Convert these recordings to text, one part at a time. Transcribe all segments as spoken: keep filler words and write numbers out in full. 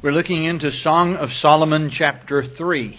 We're looking into Song of Solomon chapter three.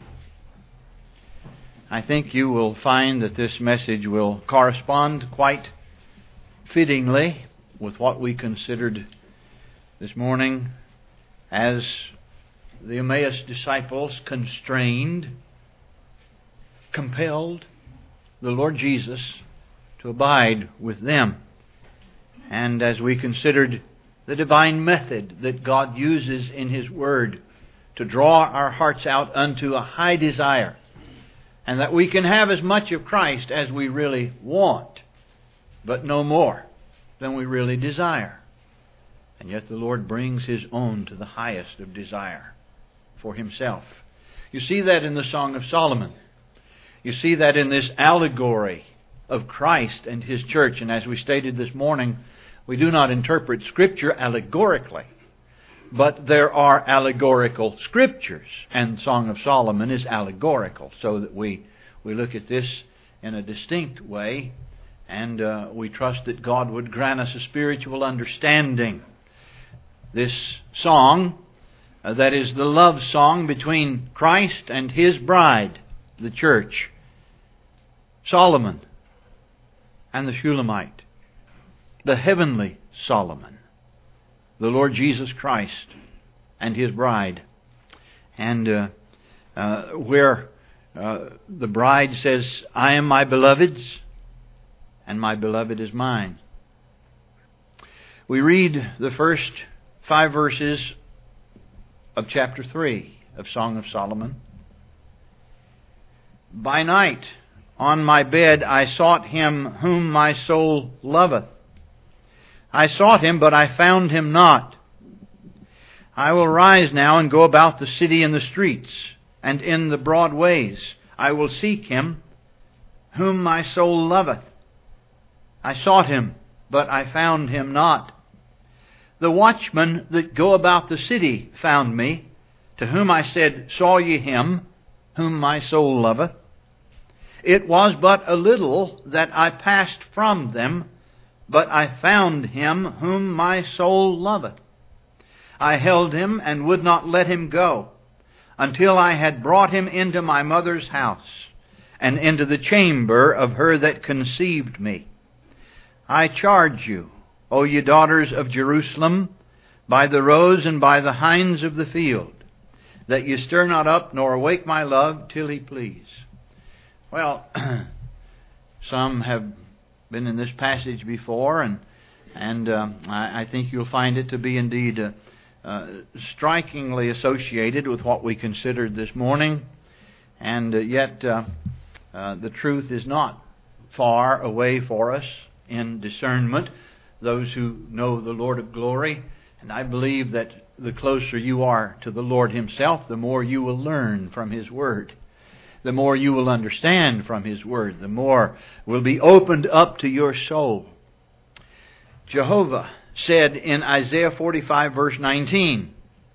I think you will find that this message will correspond quite fittingly with what we considered this morning as the Emmaus disciples constrained, compelled the Lord Jesus to abide with them. And as we considered the divine method that God uses in His Word to draw our hearts out unto a high desire, and that we can have as much of Christ as we really want, but no more than we really desire. And yet the Lord brings His own to the highest of desire for Himself. You see that in the Song of Solomon. You see that in this allegory of Christ and His church. And as we stated this morning, we do not interpret Scripture allegorically, but there are allegorical Scriptures, and Song of Solomon is allegorical, so that we, we look at this in a distinct way, and uh, we trust that God would grant us a spiritual understanding. This song, uh, that is the love song between Christ and His bride, the church, Solomon and the Shulamite, the heavenly Solomon, the Lord Jesus Christ and His bride. And uh, uh, where uh, the bride says, I am my beloved's, and my beloved is mine. We read the first five verses of chapter three of Song of Solomon. By night on my bed I sought Him whom my soul loveth. I sought Him, but I found Him not. I will rise now and go about the city and the streets, and in the broad ways I will seek Him, whom my soul loveth. I sought Him, but I found Him not. The watchmen that go about the city found me, to whom I said, Saw ye Him, whom my soul loveth? It was but a little that I passed from them, but I found Him whom my soul loveth. I held Him and would not let Him go, until I had brought Him into my mother's house, and into the chamber of her that conceived me. I charge you, O ye daughters of Jerusalem, by the roes and by the hinds of the field, that ye stir not up nor awake my love till He please. Well, some have been in this passage before, and and uh, I, I think you'll find it to be indeed uh, uh, strikingly associated with what we considered this morning, and uh, yet uh, uh, the truth is not far away for us in discernment, those who know the Lord of glory, and I believe that the closer you are to the Lord Himself, the more you will learn from His Word. The more you will understand from His Word, the more will be opened up to your soul. Jehovah said in Isaiah forty-five verse nineteen,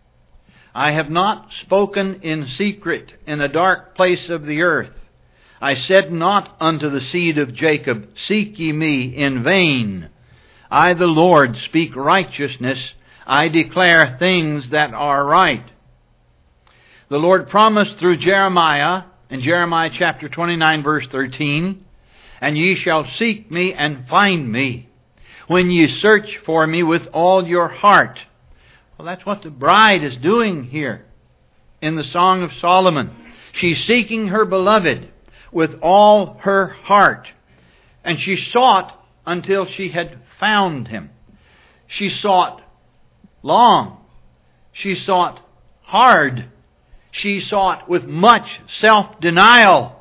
I have not spoken in secret in a dark place of the earth. I said not unto the seed of Jacob, Seek ye me in vain. I, the Lord, speak righteousness. I declare things that are right. The Lord promised through Jeremiah, in Jeremiah chapter twenty-nine verse thirteen, And ye shall seek me and find me, when ye search for me with all your heart. Well, that's what the bride is doing here in the Song of Solomon. She's seeking her beloved with all her heart. And she sought until she had found Him. She sought long. She sought hard. She sought with much self-denial.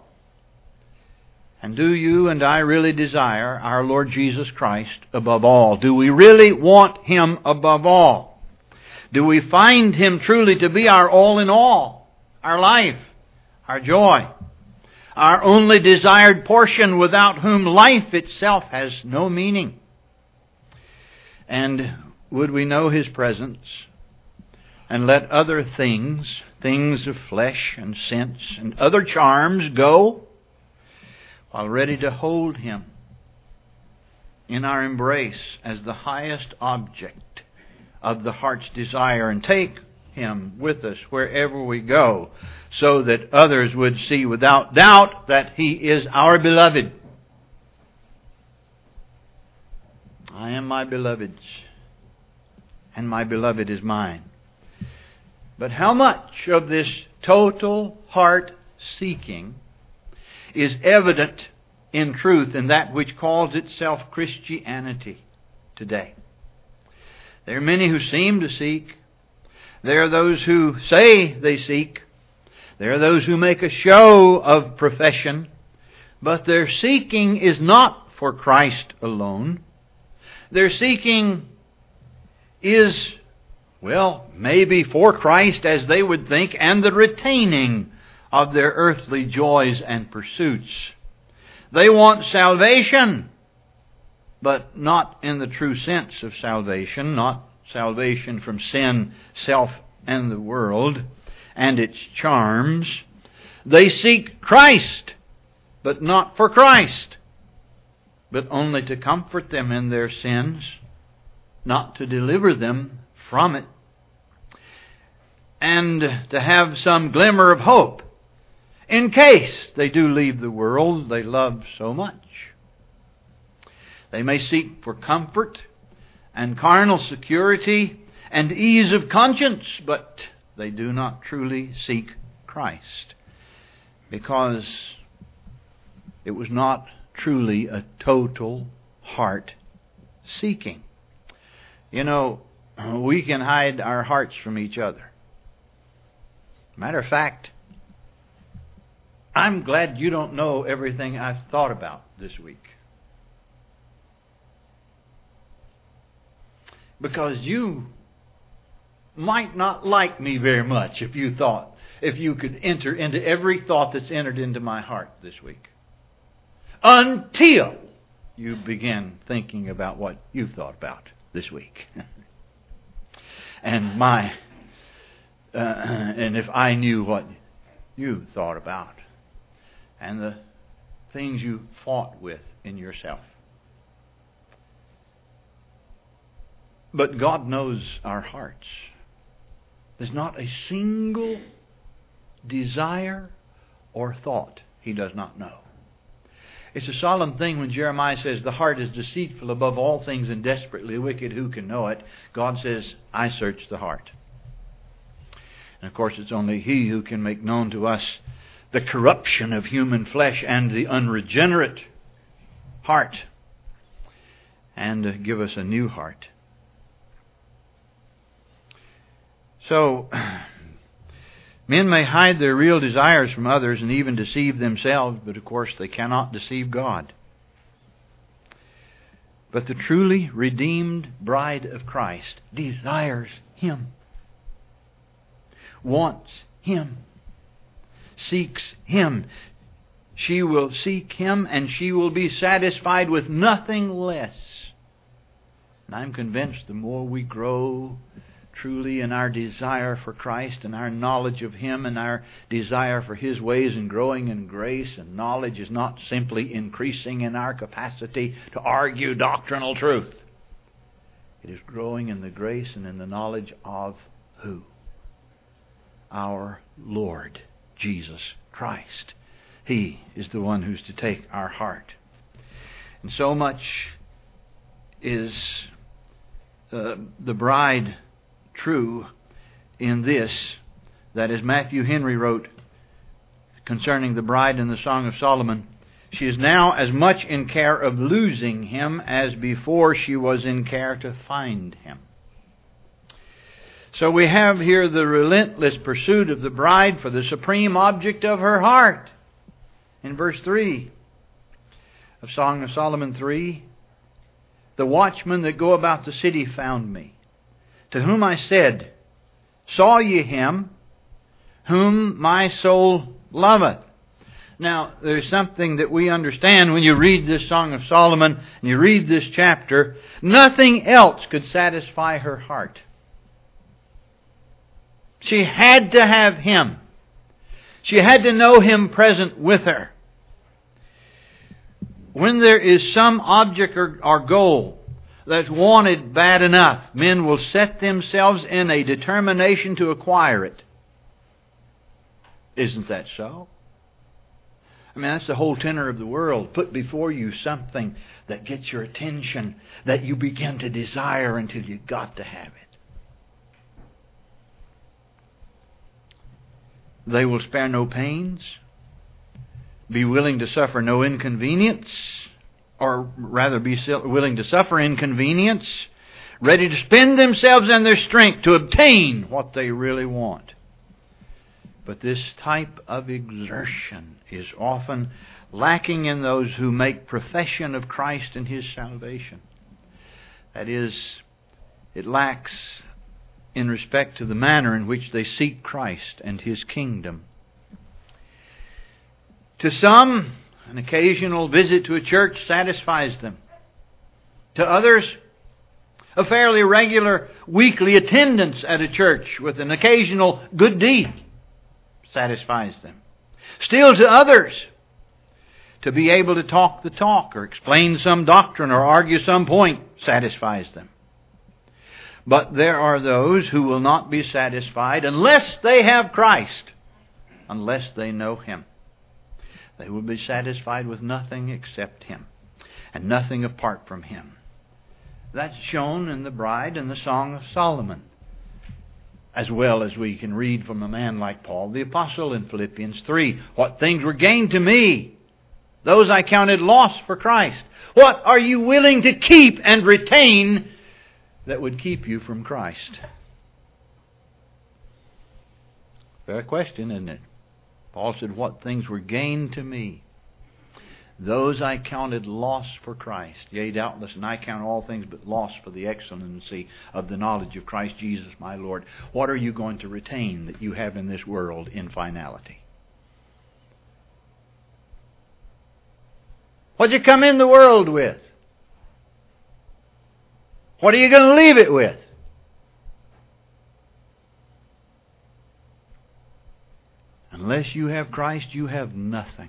And do you and I really desire our Lord Jesus Christ above all? Do we really want Him above all? Do we find Him truly to be our all in all, our life, our joy, our only desired portion, without whom life itself has no meaning? And would we know His presence and let other things, things of flesh and sense and other charms go, while ready to hold Him in our embrace as the highest object of the heart's desire, and take Him with us wherever we go, so that others would see without doubt that He is our beloved. I am my beloved's, and my beloved is mine. But how much of this total heart seeking is evident in truth in that which calls itself Christianity today? There are many who seem to seek. There are those who say they seek. There are those who make a show of profession. But their seeking is not for Christ alone. Their seeking is, well, maybe for Christ as they would think, and the retaining of their earthly joys and pursuits. They want salvation, but not in the true sense of salvation, not salvation from sin, self, and the world, and its charms. They seek Christ, but not for Christ, but only to comfort them in their sins, not to deliver them from it, and to have some glimmer of hope in case they do leave the world they love so much. They may seek for comfort and carnal security and ease of conscience, but they do not truly seek Christ, because it was not truly a total heart seeking. You know, we can hide our hearts from each other. Matter of fact, I'm glad you don't know everything I've thought about this week. Because you might not like me very much if you thought, if you could enter into every thought that's entered into my heart this week. Until you begin thinking about what you thought about this week. and my, uh, and if I knew what you thought about, and the things you fought with in yourself. But God knows our hearts. There's not a single desire or thought He does not know. It's a solemn thing when Jeremiah says, the heart is deceitful above all things and desperately wicked. Who can know it? God says, I search the heart. And of course, it's only He who can make known to us the corruption of human flesh and the unregenerate heart, and give us a new heart. So, men may hide their real desires from others and even deceive themselves, but of course they cannot deceive God. But the truly redeemed bride of Christ desires Him, wants Him, seeks Him. She will seek Him, and she will be satisfied with nothing less. And I'm convinced the more we grow truly in our desire for Christ and our knowledge of Him and our desire for His ways and growing in grace and knowledge is not simply increasing in our capacity to argue doctrinal truth. It is growing in the grace and in the knowledge of who? Our Lord Jesus Christ. He is the one who's to take our heart. And so much is uh, the bride true in this, that as Matthew Henry wrote concerning the bride in the Song of Solomon, she is now as much in care of losing him as before she was in care to find him. So we have here the relentless pursuit of the bride for the supreme object of her heart. In verse three of Song of Solomon three, the watchmen that go about the city found me, to whom I said, saw ye him, whom my soul loveth? Now, there's something that we understand when you read this Song of Solomon and you read this chapter. Nothing else could satisfy her heart. She had to have Him. She had to know Him present with her. When there is some object or, or goal that's wanted bad enough, men will set themselves in a determination to acquire it. Isn't that so? I mean, that's the whole tenor of the world. Put before you something that gets your attention, that you begin to desire until you got to have it. They will spare no pains, be willing to suffer no inconvenience, or rather be willing to suffer inconvenience, ready to spend themselves and their strength to obtain what they really want. But this type of exertion is often lacking in those who make profession of Christ and His salvation. That is, it lacks in respect to the manner in which they seek Christ and His kingdom. To some, an occasional visit to a church satisfies them. To others, a fairly regular weekly attendance at a church with an occasional good deed satisfies them. Still to others, to be able to talk the talk or explain some doctrine or argue some point satisfies them. But there are those who will not be satisfied unless they have Christ, unless they know Him. They will be satisfied with nothing except Him, and nothing apart from Him. That's shown in the bride and the Song of Solomon, as well as we can read from a man like Paul the Apostle in Philippians three. What things were gained to me, those I counted loss for Christ. What are you willing to keep and retain that would keep you from Christ? Fair question, isn't it? Paul said, what things were gained to me, those I counted loss for Christ. Yea, doubtless, and I count all things but loss for the excellency of the knowledge of Christ Jesus my Lord. What are you going to retain that you have in this world in finality? What did you come in the world with? What are you going to leave it with? Unless you have Christ, you have nothing.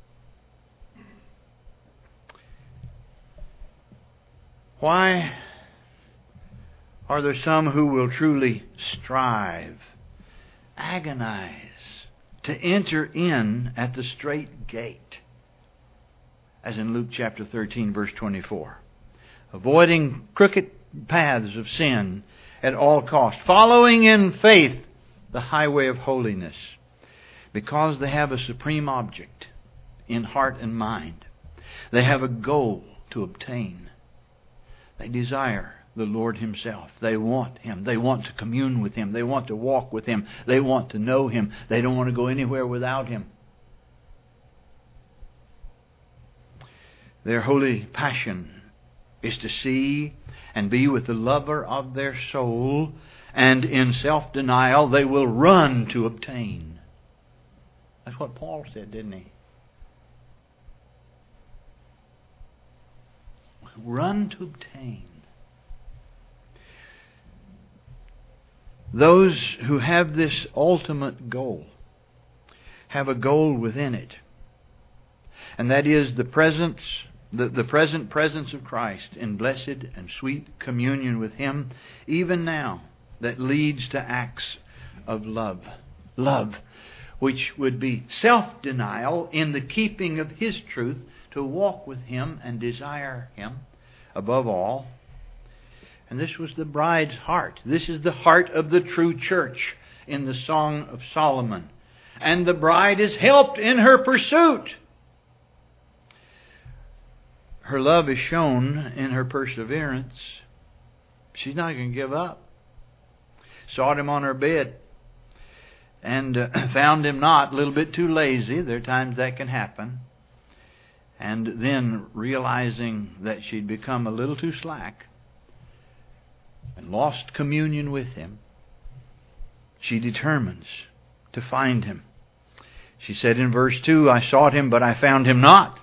Why are there some who will truly strive, agonize to enter in at the strait gate? As in Luke chapter thirteen, verse twenty-four. Avoiding crooked paths of sin at all costs. Following in faith the highway of holiness. Because they have a supreme object in heart and mind. They have a goal to obtain. They desire the Lord Himself. They want Him. They want to commune with Him. They want to walk with Him. They want to know Him. They don't want to go anywhere without Him. Their holy passion is to see and be with the lover of their soul, and in self-denial they will run to obtain. That's what Paul said, didn't he? Run to obtain. Those who have this ultimate goal have a goal within it. And that is the presence, the, the present presence of Christ in blessed and sweet communion with Him, even now, that leads to acts of love. Love, which would be self-denial in the keeping of His truth, to walk with Him and desire Him above all. And this was the bride's heart. This is the heart of the true church in the Song of Solomon. And the bride is helped in her pursuit. Her love is shown in her perseverance. She's not going to give up. Sought Him on her bed and uh, found Him not, a little bit too lazy. There are times that can happen. And then realizing that she'd become a little too slack and lost communion with Him, she determines to find Him. She said in verse two, I sought Him, but I found Him not.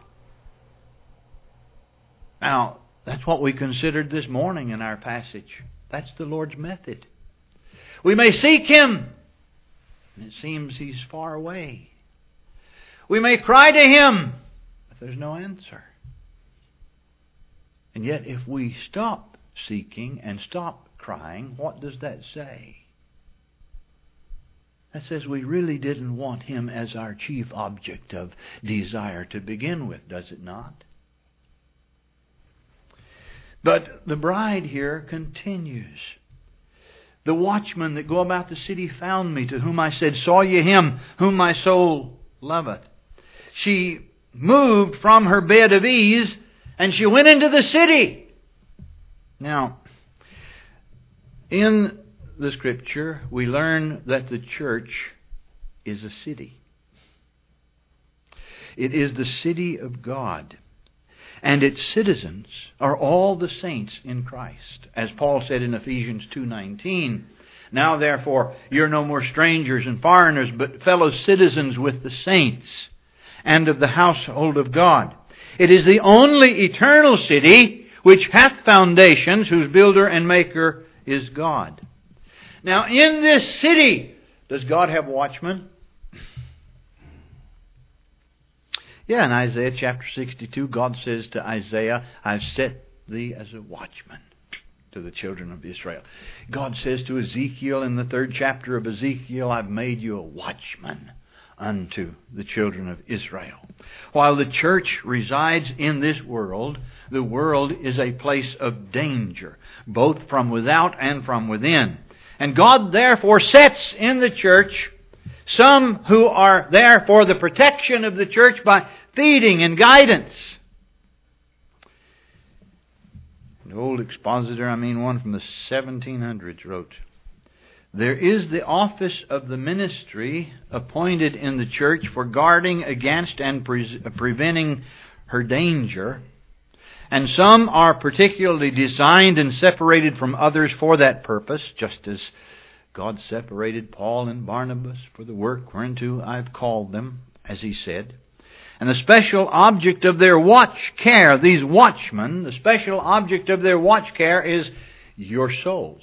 Now, that's what we considered this morning in our passage. That's the Lord's method. We may seek Him, and it seems He's far away. We may cry to Him, but there's no answer. And yet, if we stop seeking and stop crying, what does that say? That says we really didn't want Him as our chief object of desire to begin with, does it not? But the bride here continues. The watchmen that go about the city found me, to whom I said, Saw ye him whom my soul loveth? She moved from her bed of ease and she went into the city. Now, in the Scripture, we learn that the church is a city. It is the city of God. And its citizens are all the saints in Christ. As Paul said in Ephesians two nineteen, Now therefore you're no more strangers and foreigners, but fellow citizens with the saints and of the household of God. It is the only eternal city which hath foundations, whose builder and maker is God. Now in this city, does God have watchmen? Yeah, in Isaiah chapter sixty-two, God says to Isaiah, I've set thee as a watchman to the children of Israel. God says to Ezekiel in the third chapter of Ezekiel, I've made you a watchman unto the children of Israel. While the church resides in this world, the world is a place of danger, both from without and from within. And God therefore sets in the church some who are there for the protection of the church by feeding and guidance. An old expositor, I mean one from the seventeen hundreds, wrote, There is the office of the ministry appointed in the church for guarding against and pre- preventing her danger, and some are particularly designed and separated from others for that purpose, just as God separated Paul and Barnabas for the work whereunto I've called them, as he said. And the special object of their watch care, these watchmen, the special object of their watch care is your soul.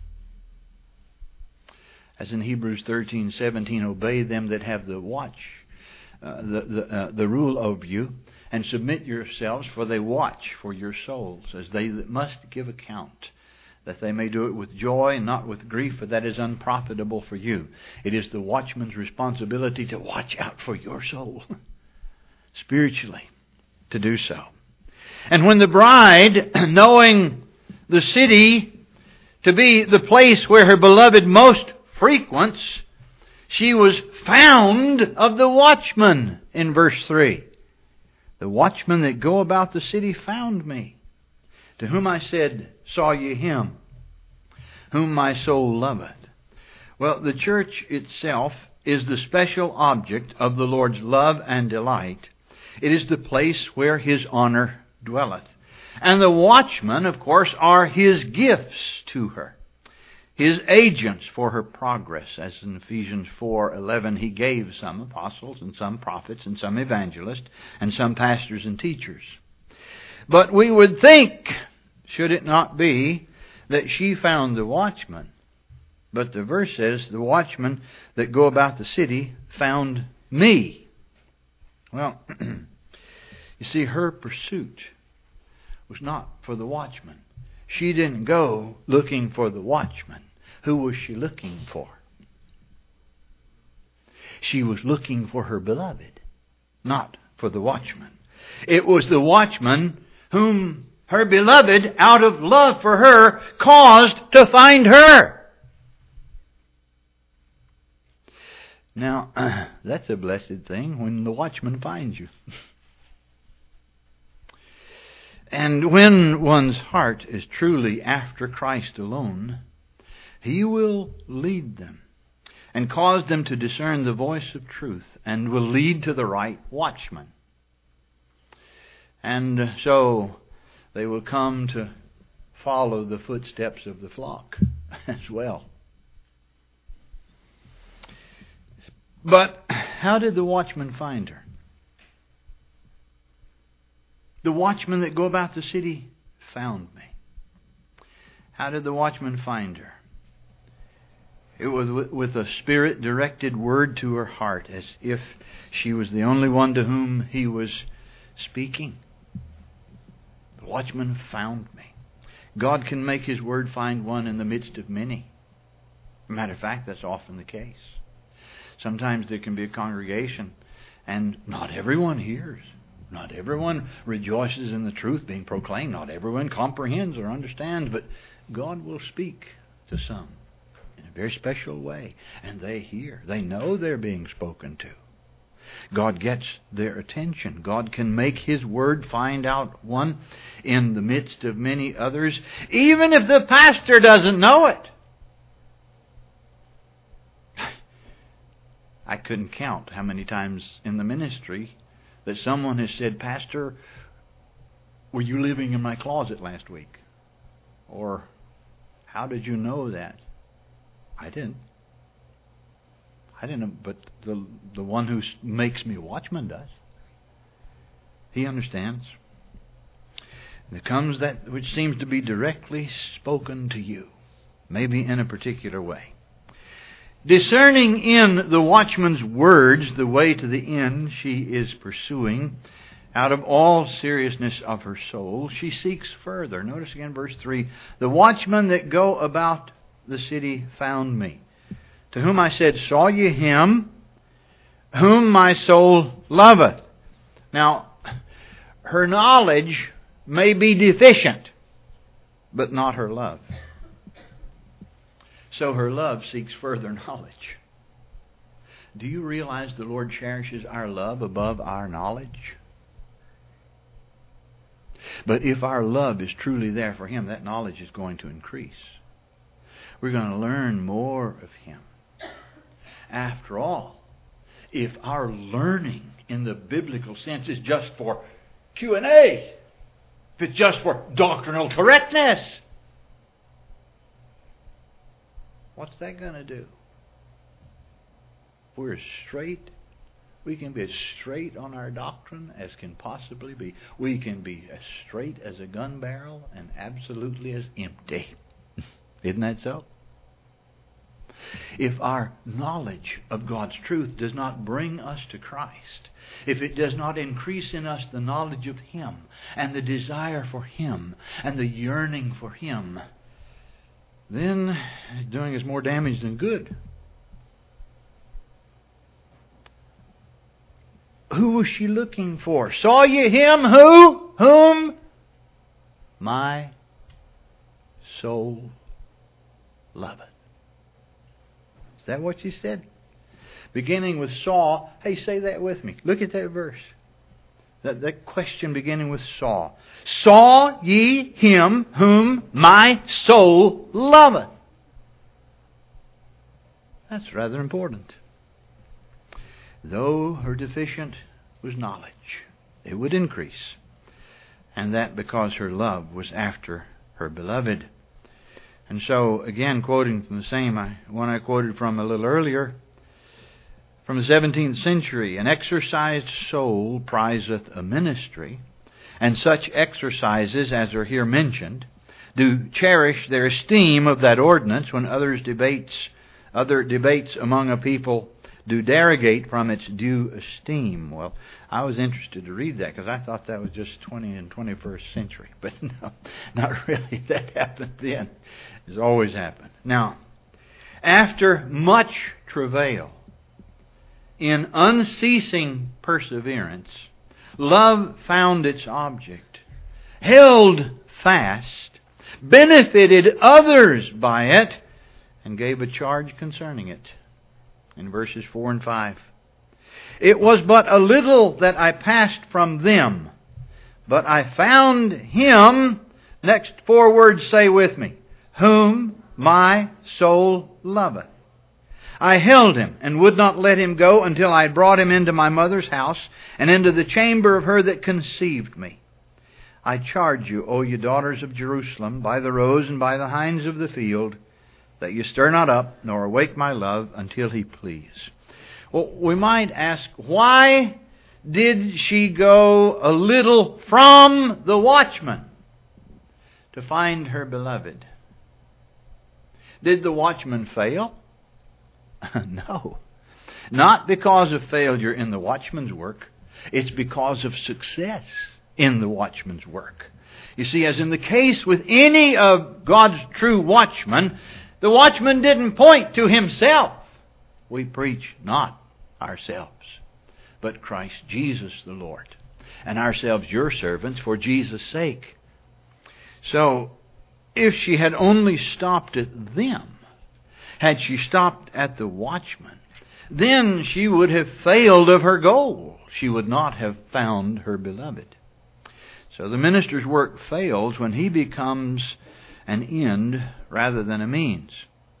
As in Hebrews thirteen seventeen, obey them that have the watch, uh, the the, uh, the rule over you, and submit yourselves, for they watch for your souls, as they that must give account, that they may do it with joy and not with grief, for that is unprofitable for you. It is the watchman's responsibility to watch out for your soul, spiritually, to do so. And when the bride, knowing the city to be the place where her beloved most frequents, she was found of the watchmen in verse three. The watchmen that go about the city found me, to whom I said, Saw ye him whom my soul loveth? Well, the church itself is the special object of the Lord's love and delight. It is the place where His honor dwelleth. And the watchmen, of course, are His gifts to her, His agents for her progress. As in Ephesians four eleven, He gave some apostles and some prophets and some evangelists and some pastors and teachers. But we would think, should it not be, that she found the watchman. But the verse says, the watchmen that go about the city found me. Well, you see, her pursuit was not for the watchman. She didn't go looking for the watchman. Who was she looking for? She was looking for her beloved, not for the watchman. It was the watchman whom her beloved, out of love for her, caused to find her. Now, uh, that's a blessed thing when the watchman finds you. And when one's heart is truly after Christ alone, He will lead them and cause them to discern the voice of truth, and will lead to the right watchman. And so they will come to follow the footsteps of the flock as well. But how did the watchman find her? The watchmen that go about the city found me. How did the watchman find her? It was with a Spirit-directed word to her heart, as if she was the only one to whom He was speaking. The watchman found me. God can make His Word find one in the midst of many. Matter of fact, that's often the case. Sometimes there can be a congregation and not everyone hears. Not everyone rejoices in the truth being proclaimed. Not everyone comprehends or understands. But God will speak to some in a very special way. And they hear. They know they're being spoken to. God gets their attention. God can make His Word find out one in the midst of many others, even if the pastor doesn't know it. I couldn't count how many times in the ministry that someone has said, "Pastor, were you living in my closet last week?" Or, "How did you know that?" I didn't. I didn't, but the the one who makes me watchman does. He understands. There comes that which seems to be directly spoken to you, maybe in a particular way. Discerning in the watchman's words the way to the end she is pursuing, out of all seriousness of her soul, she seeks further. Notice again verse three. The watchmen that go about the city found me, to whom I said, Saw ye him whom my soul loveth? Now, her knowledge may be deficient, but not her love. So her love seeks further knowledge. Do you realize the Lord cherishes our love above our knowledge? But if our love is truly there for Him, that knowledge is going to increase. We're going to learn more of Him. After all, if our learning in the biblical sense is just for Q and A, if it's just for doctrinal correctness, what's that going to do? If we're as straight, we can be as straight on our doctrine as can possibly be. We can be as straight as a gun barrel and absolutely as empty. Isn't that so? If our knowledge of God's truth does not bring us to Christ, if it does not increase in us the knowledge of Him and the desire for Him and the yearning for Him, then it's doing us more damage than good. Who was she looking for? Saw ye him who? Whom? My soul loveth. Is that what she said? Beginning with saw. Hey, say that with me. Look at that verse. That, that question beginning with saw. Saw ye him whom my soul loveth? That's rather important. Though her deficient was knowledge, it would increase. And that because her love was after her beloved. And so, again, quoting from the same one I quoted from a little earlier, from the seventeenth century, an exercised soul prizeth a ministry, and such exercises as are here mentioned do cherish their esteem of that ordinance when others debates, other debates among a people do derogate from its due esteem. Well, I was interested to read that because I thought that was just twentieth and twenty-first century. But no, not really. That happened then. It's always happened. Now, after much travail, in unceasing perseverance, love found its object, held fast, benefited others by it, and gave a charge concerning it. In verses four and five. It was but a little that I passed from them, but I found him, next four words say with me, whom my soul loveth. I held him and would not let him go until I had brought him into my mother's house and into the chamber of her that conceived me. I charge you, O ye daughters of Jerusalem, by the roes and by the hinds of the field, that you stir not up, nor awake my love, until He please. Well, we might ask, why did she go a little from the watchman to find her beloved? Did the watchman fail? No. Not because of failure in the watchman's work. It's because of success in the watchman's work. You see, as in the case with any of God's true watchmen, the watchman didn't point to himself. We preach not ourselves, but Christ Jesus the Lord, and ourselves your servants for Jesus' sake. So, if she had only stopped at them, had she stopped at the watchman, then she would have failed of her goal. She would not have found her beloved. So the minister's work fails when he becomes an end rather than a means.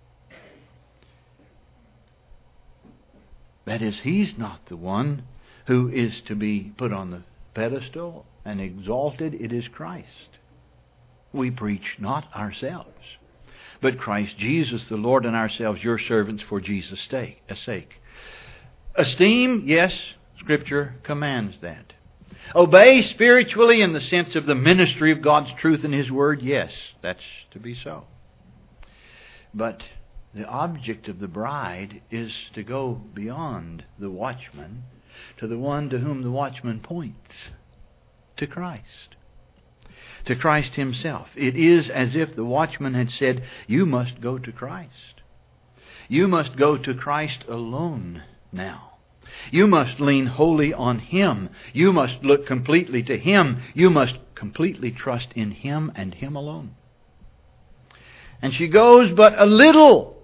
That is, he's not the one who is to be put on the pedestal and exalted. It is Christ. We preach not ourselves, but Christ Jesus the Lord, and ourselves your servants for Jesus' sake. Esteem, yes, Scripture commands that. Obey spiritually in the sense of the ministry of God's truth and His Word, yes, that's to be so. But the object of the bride is to go beyond the watchman to the one to whom the watchman points, to Christ. To Christ Himself. It is as if the watchman had said, you must go to Christ. You must go to Christ alone now. You must lean wholly on Him. You must look completely to Him. You must completely trust in Him and Him alone. And she goes but a little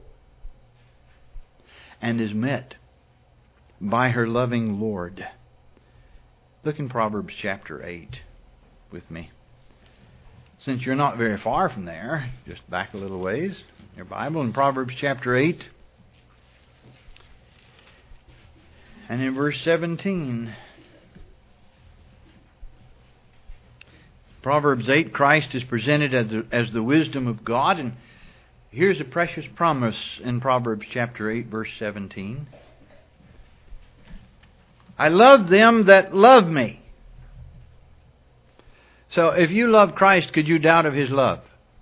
and is met by her loving Lord. Look in Proverbs chapter eight with me. Since you're not very far from there, just back a little ways, your Bible in Proverbs chapter eight. And in verse seventeen. Proverbs eight, Christ is presented as the, as the wisdom of God. And here's a precious promise in Proverbs chapter eight, verse seventeen. I love them that love me. So if you love Christ, could you doubt of His love?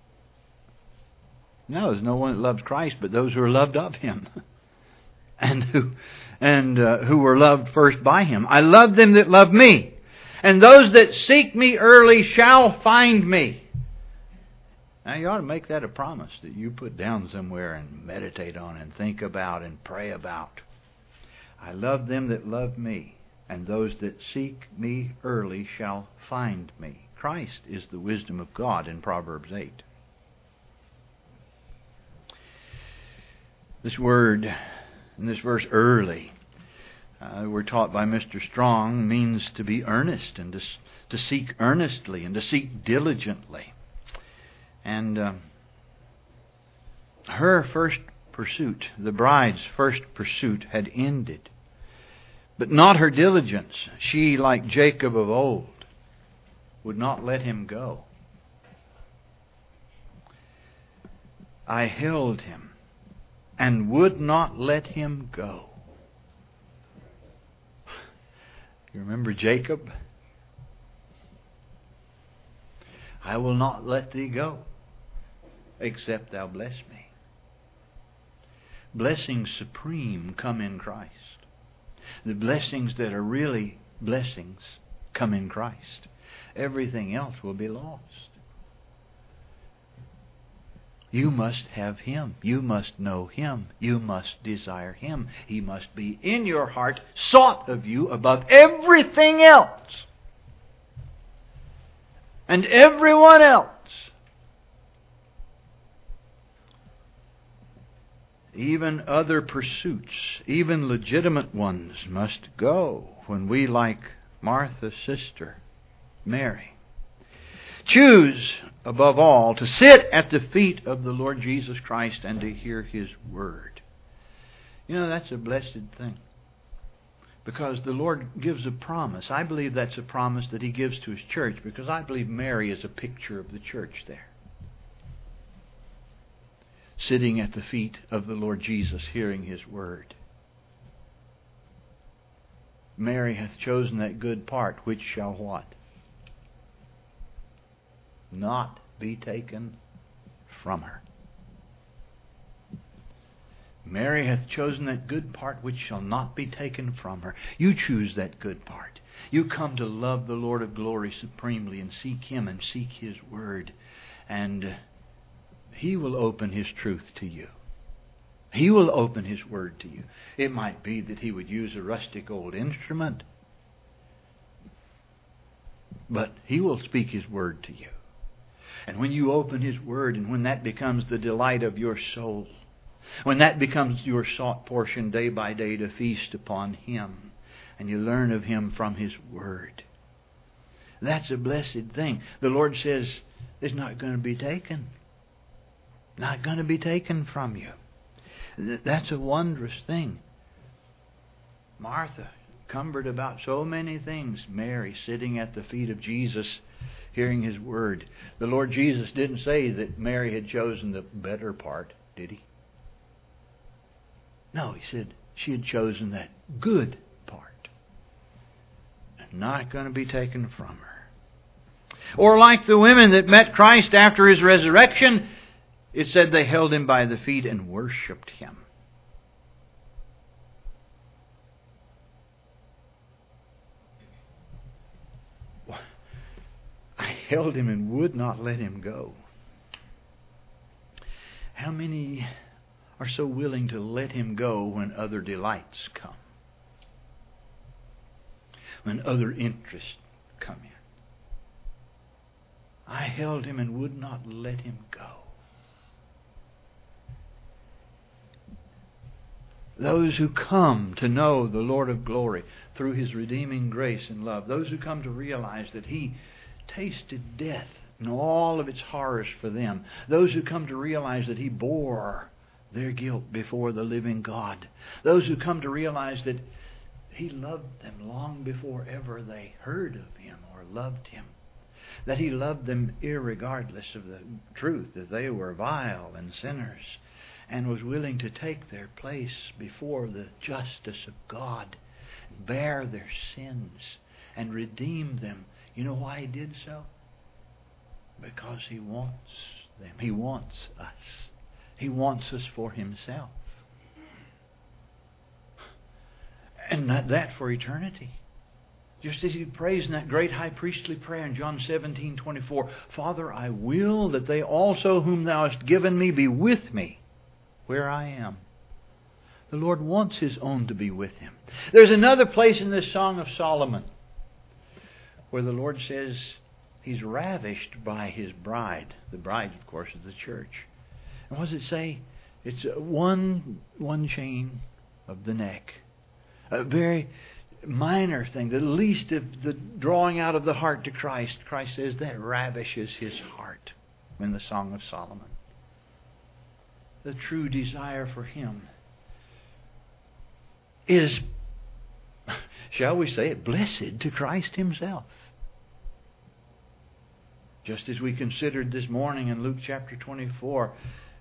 No, there's no one that loves Christ but those who are loved of Him. and who and uh, who were loved first by Him. I love them that love me. And those that seek me early shall find me. Now you ought to make that a promise that you put down somewhere and meditate on and think about and pray about. I love them that love me. And those that seek me early shall find me. Christ is the wisdom of God in Proverbs eight. This word, in this verse, early, uh, we're taught by Mister Strong, means to be earnest and to, to seek earnestly and to seek diligently. And uh, her first pursuit, the bride's first pursuit, had ended. But not her diligence. She, like Jacob of old, would not let him go. I held him and would not let him go. You remember Jacob? I will not let thee go, except thou bless me. Blessings supreme come in Christ. The blessings that are really blessings come in Christ. Everything else will be lost. You must have Him. You must know Him. You must desire Him. He must be in your heart, sought of you above everything else and everyone else. Even other pursuits, even legitimate ones, must go when we, like Martha's sister, Mary, choose, above all, to sit at the feet of the Lord Jesus Christ and to hear His Word. You know, that's a blessed thing. Because the Lord gives a promise. I believe that's a promise that He gives to His church, because I believe Mary is a picture of the church there. Sitting at the feet of the Lord Jesus, hearing His Word. Mary hath chosen that good part, which shall what? Not be taken from her. Mary hath chosen that good part which shall not be taken from her. You choose that good part. You come to love the Lord of glory supremely and seek Him and seek His Word. And He will open His truth to you. He will open His Word to you. It might be that He would use a rustic old instrument, but He will speak His Word to you. And when you open His Word, and when that becomes the delight of your soul, when that becomes your sought portion day by day to feast upon Him, and you learn of Him from His Word, that's a blessed thing. The Lord says it's not going to be taken. Not going to be taken from you. That's a wondrous thing. Martha cumbered about so many things. Mary sitting at the feet of Jesus, hearing His Word. The Lord Jesus didn't say that Mary had chosen the better part, did He? No, He said she had chosen that good part. And not going to be taken from her. Or like the women that met Christ after His resurrection, it said they held Him by the feet and worshipped Him. I held Him and would not let Him go. How many are so willing to let Him go when other delights come? When other interests come in? I held Him and would not let Him go. Those who come to know the Lord of glory through His redeeming grace and love, those who come to realize that He tasted death and all of its horrors for them, those who come to realize that He bore their guilt before the living God, those who come to realize that He loved them long before ever they heard of Him or loved Him, that He loved them irregardless of the truth that they were vile and sinners, and was willing to take their place before the justice of God, bear their sins, and redeem them. You know why He did so? Because He wants them. He wants us. He wants us for Himself. And not that for eternity. Just as He prays in that great high priestly prayer in John seventeen twenty-four, Father, I will that they also whom Thou hast given me be with me where I am. The Lord wants His own to be with Him. There's another place in this Song of Solomon where the Lord says He's ravished by His bride. The bride, of course, is the church. And what does it say? It's one, one chain of the neck. A very minor thing, the least of the drawing out of the heart to Christ. Christ says that ravishes His heart in the Song of Solomon. The true desire for Him is, shall we say it, blessed to Christ Himself. Just as we considered this morning in Luke chapter twenty-four,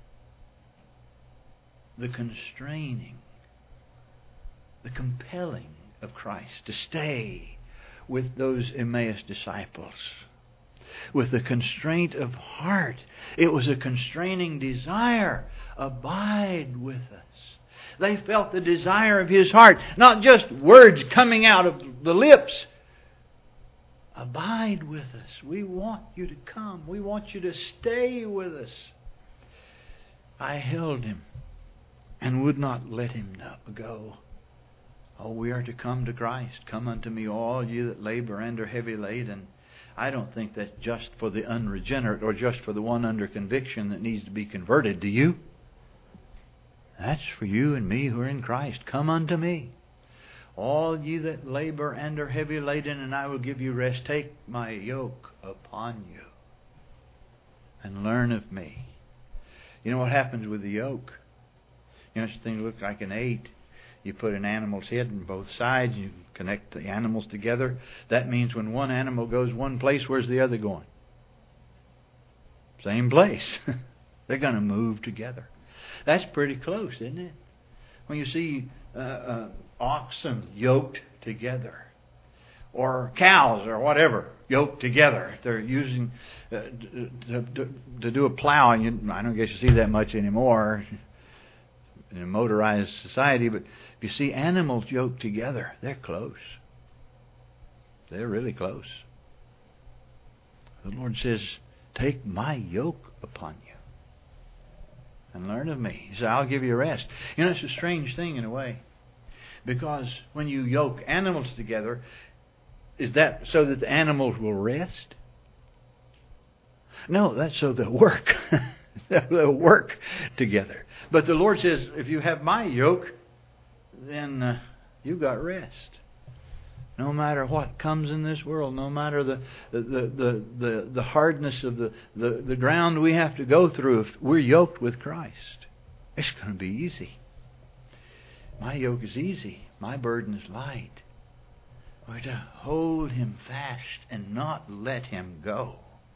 the constraining, the compelling of Christ to stay with those Emmaus disciples. With the constraint of heart. It was a constraining desire. Abide with us. They felt the desire of His heart. Not just words coming out of the lips. Abide with us. We want you to come. We want you to stay with us. I held Him and would not let Him go. Oh, we are to come to Christ. Come unto me, all you that labor and are heavy laden. I don't think that's just for the unregenerate or just for the one under conviction that needs to be converted. Do you? That's for you and me who are in Christ. Come unto me, all ye that labor and are heavy laden, and I will give you rest. Take my yoke upon you and learn of me. You know what happens with the yoke? You know, this thing looks like an eight. You put an animal's head on both sides, you connect the animals together. That means when one animal goes one place, where's the other going? Same place. They're going to move together. That's pretty close, isn't it? When you see uh, uh, oxen yoked together, or cows or whatever yoked together, they're using uh, to, to, to do a plow. And you, I don't guess you see that much anymore in a motorized society, but if you see animals yoked together, they're close. They're really close. The Lord says, take my yoke upon you and learn of me. He said, I'll give you rest. You know, it's a strange thing in a way. Because when you yoke animals together, is that so that the animals will rest? No, that's so they'll work. They'll work together. But the Lord says, if you have my yoke, then uh, you've got rest. No matter what comes in this world, no matter the the, the, the, the hardness of the, the, the ground we have to go through, if we're yoked with Christ, it's going to be easy. My yoke is easy. My burden is light. We're to hold Him fast and not let Him go.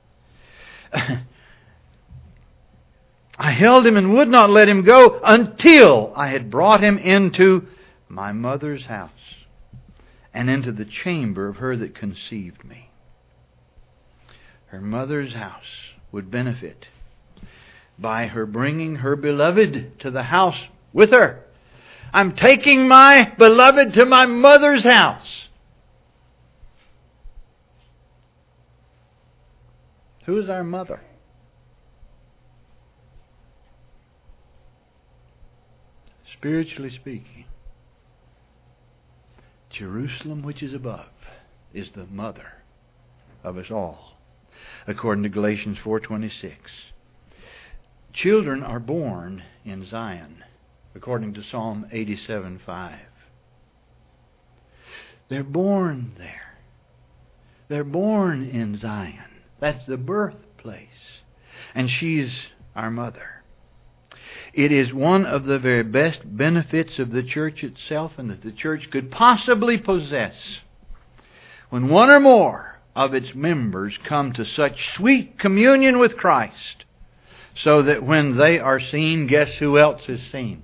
I held him and would not let him go until I had brought him into my mother's house and into the chamber of her that conceived me. Her mother's house would benefit by her bringing her beloved to the house with her. I'm taking my beloved to my mother's house. Who is our mother? Spiritually speaking, Jerusalem which is above is the mother of us all, according to Galatians four twenty-six. Children are born in Zion, according to Psalm eighty-seven five. They're born there. They're born in Zion. That's the birthplace. And she's our mother. It is one of the very best benefits of the church itself and that the church could possibly possess when one or more of its members come to such sweet communion with Christ, so that when they are seen, guess who else is seen?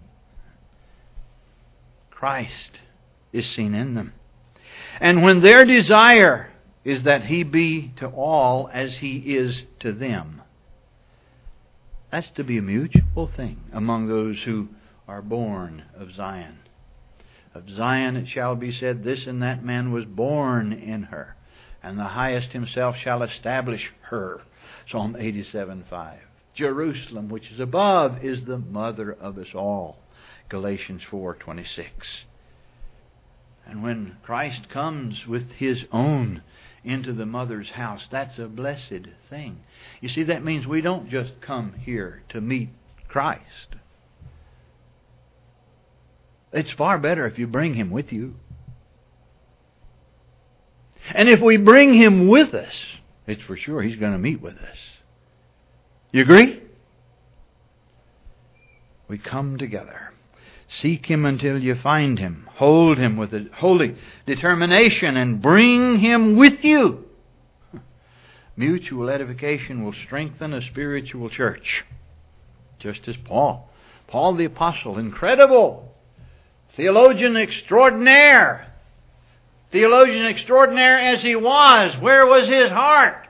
Christ is seen in them. And when their desire is that He be to all as He is to them, that's to be a mutual thing among those who are born of Zion. Of Zion it shall be said, this and that man was born in her, and the highest Himself shall establish her. Psalm eighty-seven five. Jerusalem, which is above, is the mother of us all. Galatians four twenty-six. And when Christ comes with His own into the mother's house, that's a blessed thing. You see, that means we don't just come here to meet Christ. It's far better if you bring Him with you. And if we bring Him with us, it's for sure He's going to meet with us. You agree? We come together. Seek Him until you find Him. Hold Him with a holy determination and bring Him with you. Mutual edification will strengthen a spiritual church. Just as Paul. Paul the Apostle, incredible. Theologian extraordinaire. Theologian extraordinaire as he was. Where was his heart?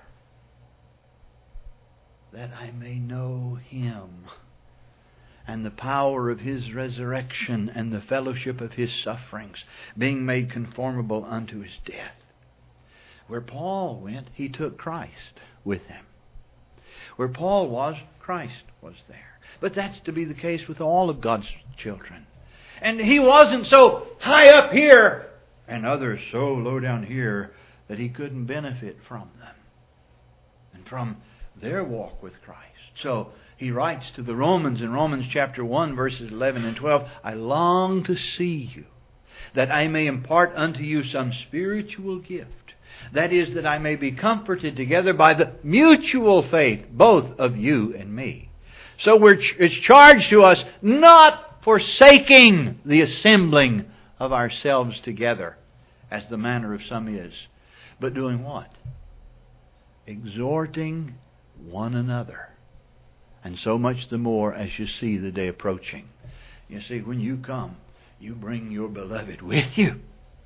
That I may know Him and the power of His resurrection and the fellowship of His sufferings, being made conformable unto His death. Where Paul went, he took Christ with him. Where Paul was, Christ was there. But that's to be the case with all of God's children. And he wasn't so high up here and others so low down here that he couldn't benefit from them and from their walk with Christ. So he writes to the Romans in Romans chapter one, verses eleven and twelve, I long to see you, that I may impart unto you some spiritual gift. That is, that I may be comforted together by the mutual faith, both of you and me. So we're, it's charged to us not forsaking the assembling of ourselves together, as the manner of some is, but doing what? Exhorting one another. And so much the more as you see the day approaching. You see, when you come, you bring your beloved with you.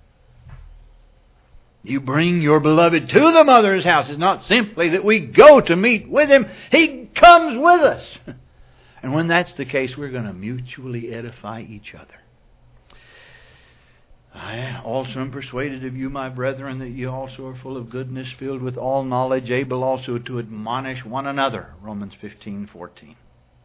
You bring your beloved to the mother's house. It's not simply that we go to meet with Him. He comes with us. And when that's the case, we're going to mutually edify each other. I also am persuaded of you, my brethren, that ye also are full of goodness, filled with all knowledge, able also to admonish one another. Romans fifteen fourteen.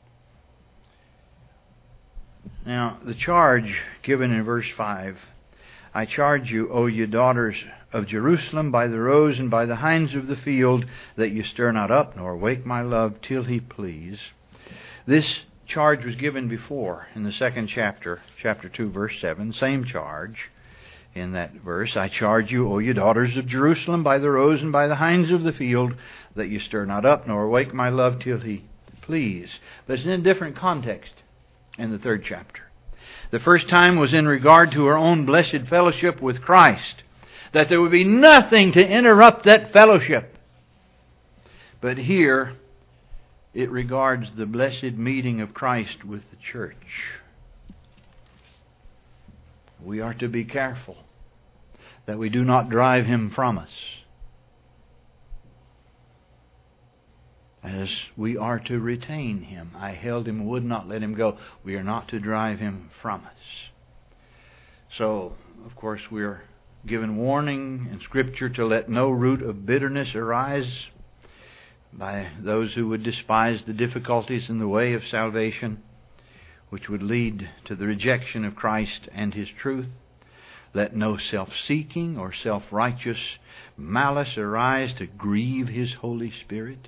Now, the charge given in verse five, I charge you, O ye daughters of Jerusalem, by the roes and by the hinds of the field, that ye stir not up, nor wake my love, till he please. This charge was given before in the second chapter, chapter two, verse seven. Same charge in that verse. I charge you, O ye daughters of Jerusalem, by the roes and by the hinds of the field, that ye stir not up, nor wake my love, till he please. But it's in a different context in the third chapter. The first time was in regard to her own blessed fellowship with Christ, that there would be nothing to interrupt that fellowship. But here, it regards the blessed meeting of Christ with the church. We are to be careful that we do not drive Him from us, as we are to retain Him. I held Him, would not let Him go. We are not to drive Him from us. So, of course, we are given warning in Scripture to let no root of bitterness arise by those who would despise the difficulties in the way of salvation, which would lead to the rejection of Christ and His truth. Let no self-seeking or self-righteous malice arise to grieve His Holy Spirit.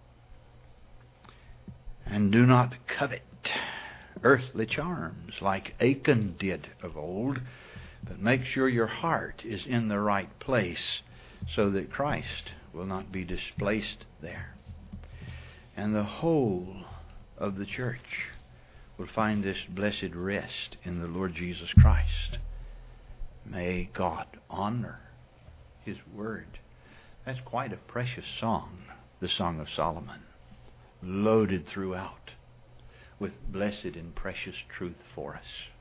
And do not covet earthly charms like Achan did of old, but make sure your heart is in the right place so that Christ will not be displaced there. And the whole of the church will find this blessed rest in the Lord Jesus Christ. May God honor His Word. That's quite a precious song, the Song of Solomon, loaded throughout with blessed and precious truth for us.